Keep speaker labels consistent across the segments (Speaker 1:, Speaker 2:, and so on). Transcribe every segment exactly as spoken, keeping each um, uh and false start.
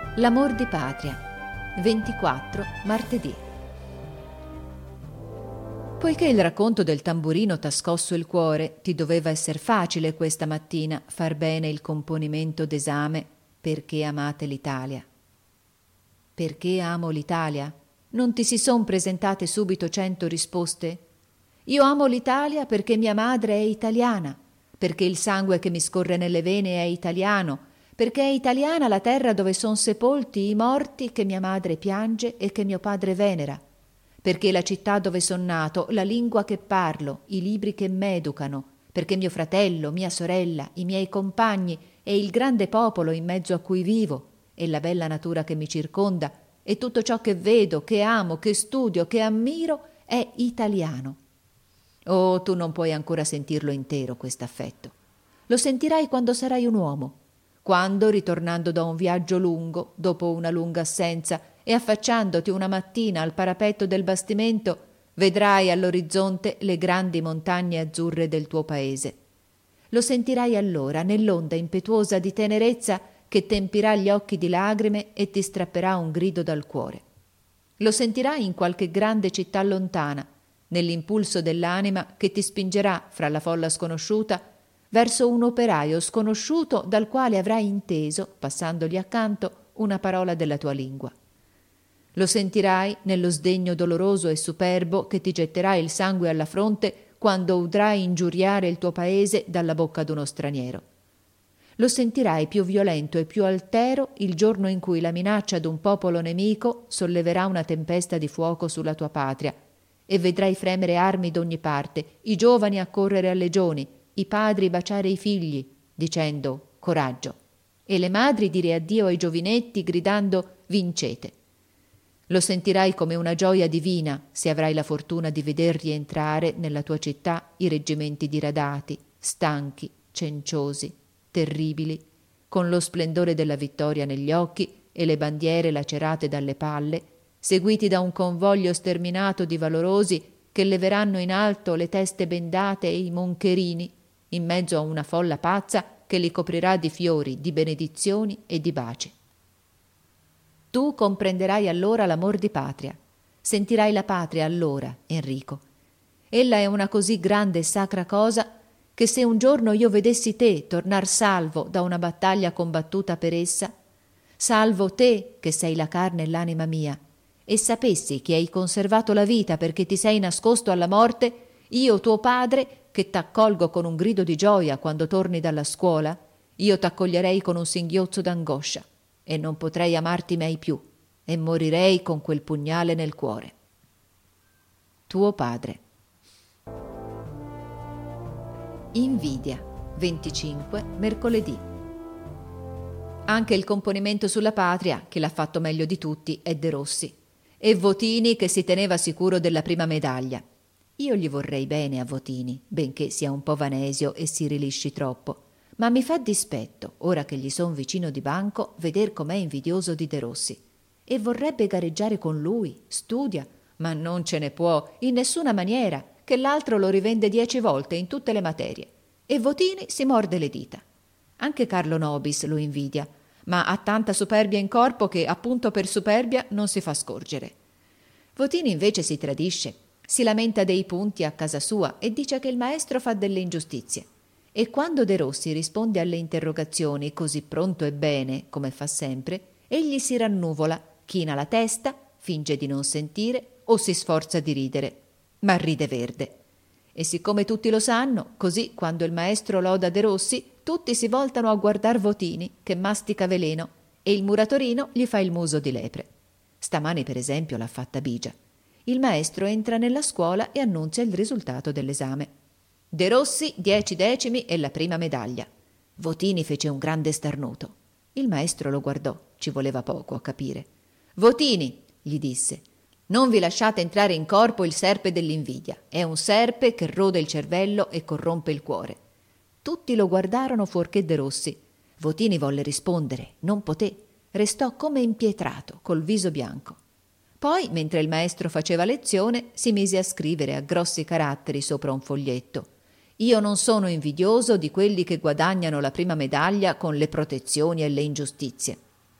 Speaker 1: L'amor di patria, ventiquattro martedì. Poiché il racconto del tamburino t'ha scosso il cuore, ti doveva esser facile questa mattina far bene il componimento d'esame perché amate l'Italia. Perché amo l'Italia? Non ti si son presentate subito cento risposte? Io amo l'Italia perché mia madre è italiana, perché il sangue che mi scorre nelle vene è italiano, perché è italiana la terra dove son sepolti i morti che mia madre piange e che mio padre venera, perché la città dove son nato, la lingua che parlo, i libri che m'educano, perché mio fratello, mia sorella, i miei compagni e il grande popolo in mezzo a cui vivo e la bella natura che mi circonda e tutto ciò che vedo, che amo, che studio, che ammiro è italiano. Oh, tu non puoi ancora sentirlo intero quest'affetto. Lo sentirai quando sarai un uomo, quando, ritornando da un viaggio lungo, dopo una lunga assenza, e affacciandoti una mattina al parapetto del bastimento, vedrai all'orizzonte le grandi montagne azzurre del tuo paese. Lo sentirai allora nell'onda impetuosa di tenerezza che tempirà gli occhi di lagrime e ti strapperà un grido dal cuore. Lo sentirai in qualche grande città lontana, nell'impulso dell'anima che ti spingerà fra la folla sconosciuta verso un operaio sconosciuto dal quale avrai inteso, passandogli accanto, una parola della tua lingua. Lo sentirai nello sdegno doloroso e superbo che ti getterà il sangue alla fronte quando udrai ingiuriare il tuo paese dalla bocca d'uno straniero. Lo sentirai più violento e più altero il giorno in cui la minaccia d'un popolo nemico solleverà una tempesta di fuoco sulla tua patria e vedrai fremere armi d'ogni parte, i giovani accorrere alle legioni, i padri baciare i figli, dicendo coraggio, e le madri dire addio ai giovinetti gridando vincete. Lo sentirai come una gioia divina se avrai la fortuna di veder rientrare nella tua città i reggimenti diradati, stanchi, cenciosi, terribili, con lo splendore della vittoria negli occhi e le bandiere lacerate dalle palle, seguiti da un convoglio sterminato di valorosi che leveranno in alto le teste bendate e i moncherini, in mezzo a una folla pazza che li coprirà di fiori, di benedizioni e di baci. Tu comprenderai allora l'amor di patria, sentirai la patria allora, Enrico. Ella è una così grande e sacra cosa che se un giorno io vedessi te tornar salvo da una battaglia combattuta per essa, salvo te che sei la carne e l'anima mia, e sapessi che hai conservato la vita perché ti sei nascosto alla morte, io tuo padre, che t'accolgo con un grido di gioia quando torni dalla scuola, io t'accoglierei con un singhiozzo d'angoscia e non potrei amarti mai più e morirei con quel pugnale nel cuore. Tuo padre. Invidia, venticinque mercoledì. Anche il componimento sulla patria, che l'ha fatto meglio di tutti, è De Rossi, e Votini che si teneva sicuro della prima medaglia. Io gli vorrei bene a Votini, benché sia un po' vanesio e si rilisci troppo, ma mi fa dispetto, ora che gli son vicino di banco, veder com'è invidioso di De Rossi. E vorrebbe gareggiare con lui, studia, ma non ce ne può, in nessuna maniera, che l'altro lo rivende dieci volte in tutte le materie. E Votini si morde le dita. Anche Carlo Nobis lo invidia, ma ha tanta superbia in corpo che, appunto per superbia, non si fa scorgere. Votini invece si tradisce, si lamenta dei punti a casa sua e dice che il maestro fa delle ingiustizie. E quando De Rossi risponde alle interrogazioni così pronto e bene, come fa sempre, egli si rannuvola, china la testa, finge di non sentire o si sforza di ridere, ma ride verde. E siccome tutti lo sanno, così quando il maestro loda De Rossi, tutti si voltano a guardar Votini, che mastica veleno, e il muratorino gli fa il muso di lepre. Stamani, per esempio, l'ha fatta Bigia. Il maestro entra nella scuola e annunzia il risultato dell'esame. De Rossi dieci decimi e la prima medaglia. Votini fece un grande starnuto. Il maestro lo guardò, ci voleva poco a capire. Votini, gli disse, non vi lasciate entrare in corpo il serpe dell'invidia. È un serpe che rode il cervello e corrompe il cuore. Tutti lo guardarono fuorché De Rossi. Votini volle rispondere, non poté. Restò come impietrato, col viso bianco. Poi, mentre il maestro faceva lezione, si mise a scrivere a grossi caratteri sopra un foglietto. Io non sono invidioso di quelli che guadagnano la prima medaglia con le protezioni e le ingiustizie.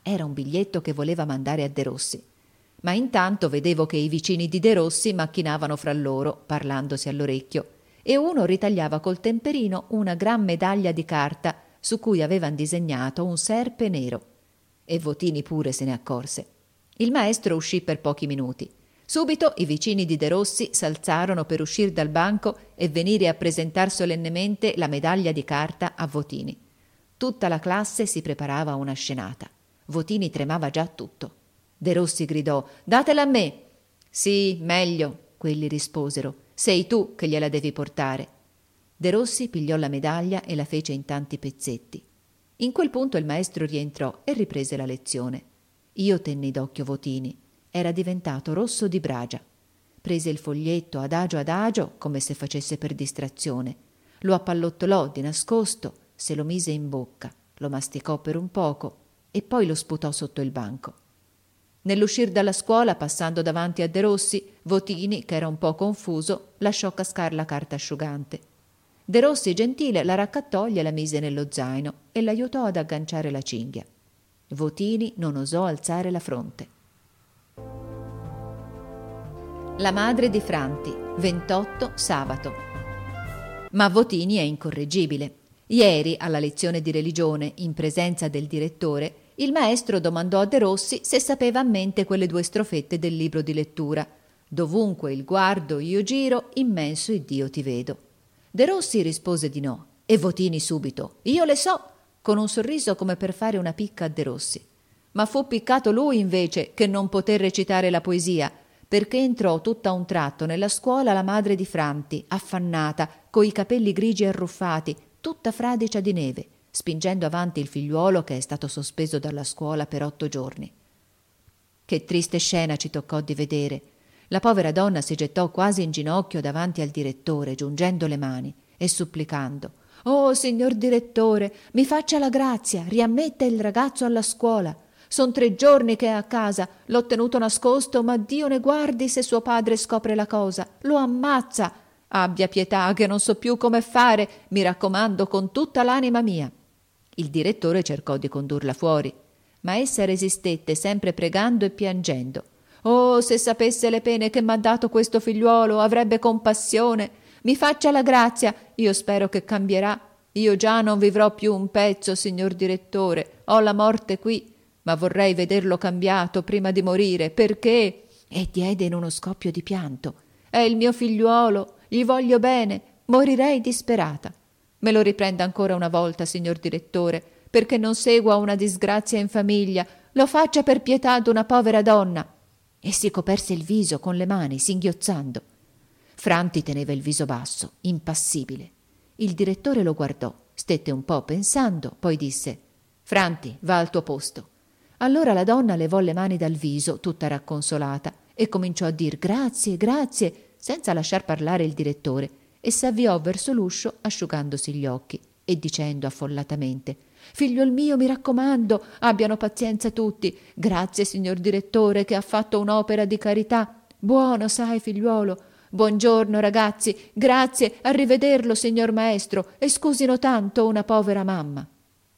Speaker 1: Era un biglietto che voleva mandare a Derossi. Ma intanto vedevo che i vicini di Derossi macchinavano fra loro, parlandosi all'orecchio, e uno ritagliava col temperino una gran medaglia di carta su cui avevan disegnato un serpe nero. E Votini pure se ne accorse. Il maestro uscì per pochi minuti. Subito i vicini di Derossi s'alzarono per uscir dal banco e venire a presentar solennemente la medaglia di carta a Votini. Tutta la classe si preparava a una scenata. Votini tremava già tutto. Derossi gridò: «Datela a me!» «Sì, meglio», quelli risposero. «Sei tu che gliela devi portare». Derossi pigliò la medaglia e la fece in tanti pezzetti. In quel punto il maestro rientrò e riprese la lezione. Io tenni d'occhio Votini. Era diventato rosso di bragia. Prese il foglietto adagio adagio, come se facesse per distrazione. Lo appallottolò di nascosto, se lo mise in bocca, lo masticò per un poco e poi lo sputò sotto il banco. Nell'uscir dalla scuola, passando davanti a Derossi, Votini, che era un po' confuso, lasciò cascar la carta asciugante. Derossi, gentile, la raccattò, gliela mise nello zaino e l'aiutò ad agganciare la cinghia. Votini non osò alzare la fronte. La madre di Franti, ventotto sabato. Ma Votini è incorreggibile. Ieri, alla lezione di religione, in presenza del direttore, il maestro domandò a Derossi se sapeva a mente quelle due strofette del libro di lettura. «Dovunque il guardo io giro, immenso Iddio ti vedo». Derossi rispose di no, e Votini subito: «Io le so», con un sorriso come per fare una picca a Derossi. Ma fu piccato lui invece che non poté recitare la poesia, perché entrò tutta a un tratto nella scuola la madre di Franti, affannata, coi capelli grigi e arruffati, tutta fradicia di neve, spingendo avanti il figliuolo che è stato sospeso dalla scuola per otto giorni. Che triste scena ci toccò di vedere. La povera donna si gettò quasi in ginocchio davanti al direttore, giungendo le mani e supplicando: «Oh, signor direttore, mi faccia la grazia, riammetta il ragazzo alla scuola. Son tre giorni che è a casa, l'ho tenuto nascosto, ma Dio ne guardi se suo padre scopre la cosa, lo ammazza. Abbia pietà, che non so più come fare, mi raccomando con tutta l'anima mia». Il direttore cercò di condurla fuori, ma essa resistette, sempre pregando e piangendo. «Oh, se sapesse le pene che m'ha dato questo figliuolo, avrebbe compassione. Mi faccia la grazia, io spero che cambierà. Io già non vivrò più un pezzo, signor direttore, ho la morte qui, ma vorrei vederlo cambiato prima di morire, perché...» E diede in uno scoppio di pianto. «È il mio figliuolo, gli voglio bene, morirei disperata. Me lo riprenda ancora una volta, signor direttore, perché non segua una disgrazia in famiglia, lo faccia per pietà d'una povera donna». E si coperse il viso con le mani, singhiozzando. Franti teneva il viso basso, impassibile. Il direttore lo guardò, stette un po' pensando, poi disse: «Franti, va al tuo posto». Allora la donna levò le mani dal viso, tutta racconsolata, e cominciò a dir «grazie, grazie», senza lasciar parlare il direttore, e s'avviò verso l'uscio asciugandosi gli occhi e dicendo affollatamente: «Figliuol mio, mi raccomando, abbiano pazienza tutti. Grazie, signor direttore, che ha fatto un'opera di carità. Buono, sai, figliuolo. Buongiorno, ragazzi. Grazie, a rivederlo, signor maestro, e scusino tanto una povera mamma».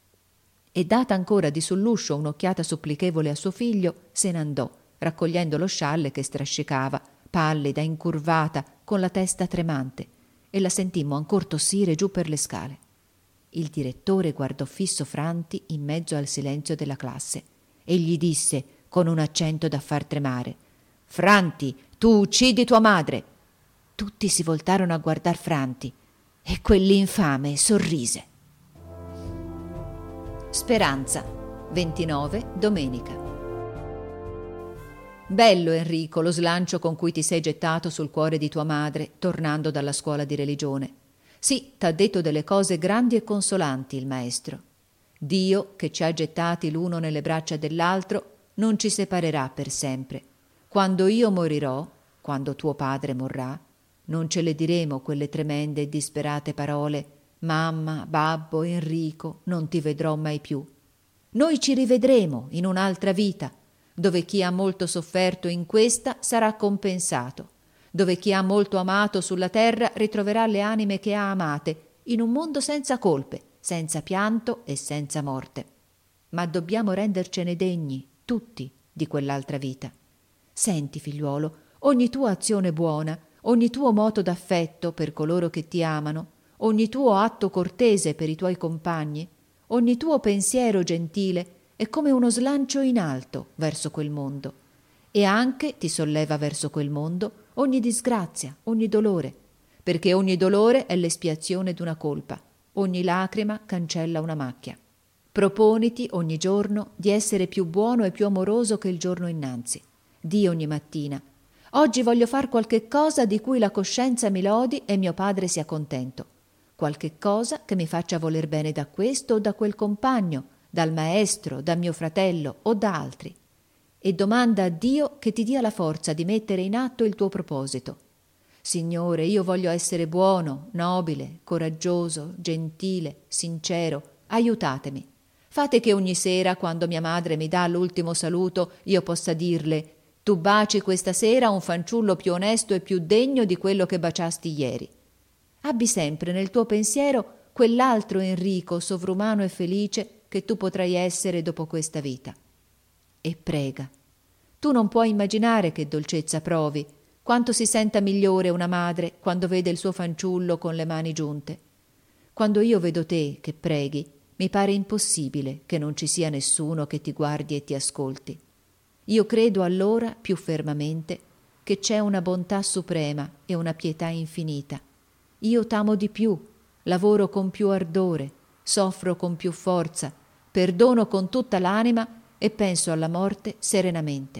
Speaker 1: E data ancora di sull'uscio un'occhiata supplichevole a suo figlio, se n'andò, raccogliendo lo scialle che strascicava, pallida, incurvata, con la testa tremante, e la sentimmo ancor tossire giù per le scale. Il direttore guardò fisso Franti in mezzo al silenzio della classe e gli disse con un accento da far tremare: «Franti, tu uccidi tua madre!» Tutti si voltarono a guardar Franti e quell'infame sorrise. Speranza, ventinove, domenica. Bello, Enrico, lo slancio con cui ti sei gettato sul cuore di tua madre tornando dalla scuola di religione. Sì, t'ha detto delle cose grandi e consolanti il maestro. Dio, che ci ha gettati l'uno nelle braccia dell'altro, non ci separerà per sempre. Quando io morirò, quando tuo padre morrà, non ce le diremo quelle tremende e disperate parole: «Mamma, babbo, Enrico, non ti vedrò mai più». Noi ci rivedremo in un'altra vita, dove chi ha molto sofferto in questa sarà compensato, dove chi ha molto amato sulla terra ritroverà le anime che ha amate, in un mondo senza colpe, senza pianto e senza morte. ma dobbiamo rendercene degni, tutti, di quell'altra vita. Senti, figliuolo, ogni tua azione buona, ogni tuo moto d'affetto per coloro che ti amano, ogni tuo atto cortese per i tuoi compagni, ogni tuo pensiero gentile è come uno slancio in alto verso quel mondo, e anche ti solleva verso quel mondo ogni disgrazia, ogni dolore, perché ogni dolore è l'espiazione d'una colpa, ogni lacrima cancella una macchia. Proponiti ogni giorno di essere più buono e più amoroso che il giorno innanzi. Di ogni mattina: oggi voglio far qualche cosa di cui la coscienza mi lodi e mio padre sia contento, qualche cosa che mi faccia voler bene da questo o da quel compagno, dal maestro, da mio fratello o da altri, e domanda a Dio che ti dia la forza di mettere in atto il tuo proposito. Signore, io voglio essere buono, nobile, coraggioso, gentile, sincero, aiutatemi. Fate che ogni sera, quando mia madre mi dà l'ultimo saluto, io possa dirle: tu baci questa sera un fanciullo più onesto e più degno di quello che baciasti ieri. Abbi sempre nel tuo pensiero quell'altro Enrico sovrumano e felice che tu potrai essere dopo questa vita. E prega. Tu non puoi immaginare che dolcezza provi, quanto si senta migliore una madre quando vede il suo fanciullo con le mani giunte. Quando io vedo te che preghi, mi pare impossibile che non ci sia nessuno che ti guardi e ti ascolti. Io credo allora più fermamente che c'è una bontà suprema e una pietà infinita. Io t'amo di più, lavoro con più ardore, soffro con più forza, perdono con tutta l'anima e penso alla morte serenamente.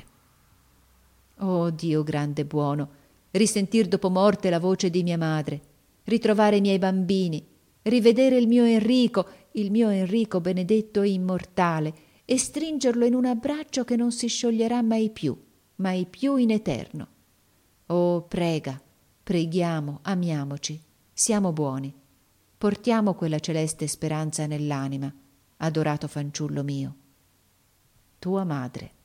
Speaker 1: Oh Dio grande e buono, risentir dopo morte la voce di mia madre, ritrovare i miei bambini, rivedere il mio Enrico, il mio Enrico benedetto e immortale, e stringerlo in un abbraccio che non si scioglierà mai più, mai più in eterno. Oh, prega, preghiamo, amiamoci, siamo buoni, portiamo quella celeste speranza nell'anima, adorato fanciullo mio. Tua madre.